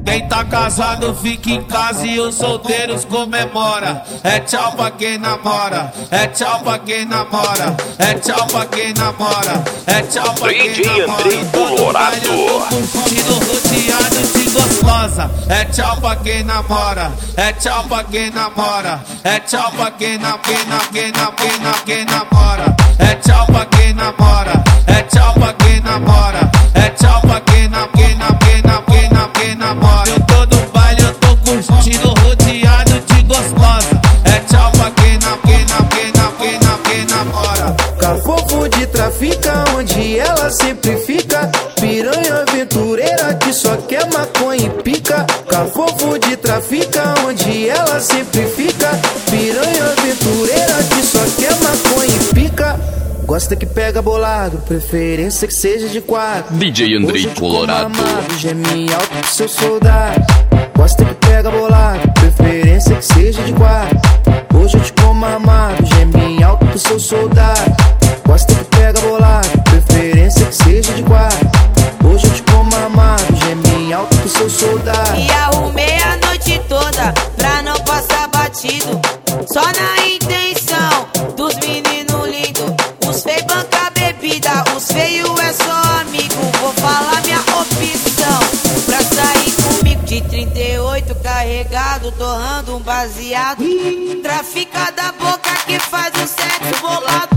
Quem tá casado fica em casa e os solteiros comemora. É tchau pra quem namora, é tchau pra quem namora, é tchau pra quem namora, é tchau pra quem namora. Todo baile eu tô curtindo rodeado de gostosa. É tchau pra quem namora, é tchau pra quem namora, é tchau pra quem namora, é tchau pra quem namora, é tchau pra quem namora, é tchau pra quem namora. Eu tô no baile, eu tô curtindo rodeado de gostosa. É tchau pra quem namora. Cafofo de trafica, onde ela sempre fica. Piranha aventureira que só quer maconha e pica. Cafofo de trafica, onde ela sempre fica. Piranha aventureira que só quer maconha e pica. Gosta que pega bolado, preferência que seja de quatro. DJ Andrei Colorado. Geme alto pro seu soldado. Gosta que pega bolado, preferência que seja de quatro. Hoje eu te como amado, geme alto pro seu soldado. Gosta que pega bolado, preferência que seja de quatro. Hoje eu te como amado, geme alto pro seu soldado. E arrumei a noite toda pra não passar batido. Só na intenção dos meninos lindos. Os feios banca bebida, os feios é só amigo. Vou falar minha opção pra sair comigo. De 38 carregado, torrando um baseado. Trafica da boca que faz o sexo bolado.